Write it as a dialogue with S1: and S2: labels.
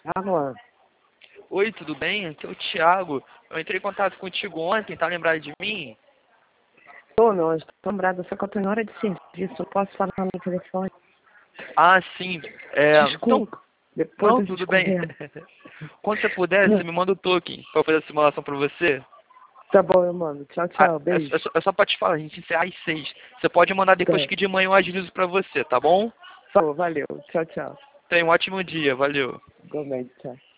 S1: Alô?
S2: Oi, tudo bem? Aqui é o Thiago. Eu entrei em contato contigo ontem, tá lembrado de mim?
S1: Tô, meu anjo, tô lembrado, só que eu tô em hora de serviço, eu posso falar no telefone.
S2: Ah, sim. Então,
S1: Desculpa, depois
S2: não,
S1: a
S2: tudo
S1: gente
S2: bem.
S1: conversa.
S2: Quando você puder, você me manda o token pra eu fazer a simulação pra você.
S1: Tá bom, meu mano. Tchau,
S2: Ah,
S1: tchau,
S2: é,
S1: beijo.
S2: é só pra te falar, a gente encerra às 6. Você pode mandar depois
S1: Tá.
S2: que de manhã eu agilizo pra você, tá bom?
S1: Falou, valeu. Tchau, tchau.
S2: Tenha um ótimo dia, valeu.
S1: Igualmente, tchau.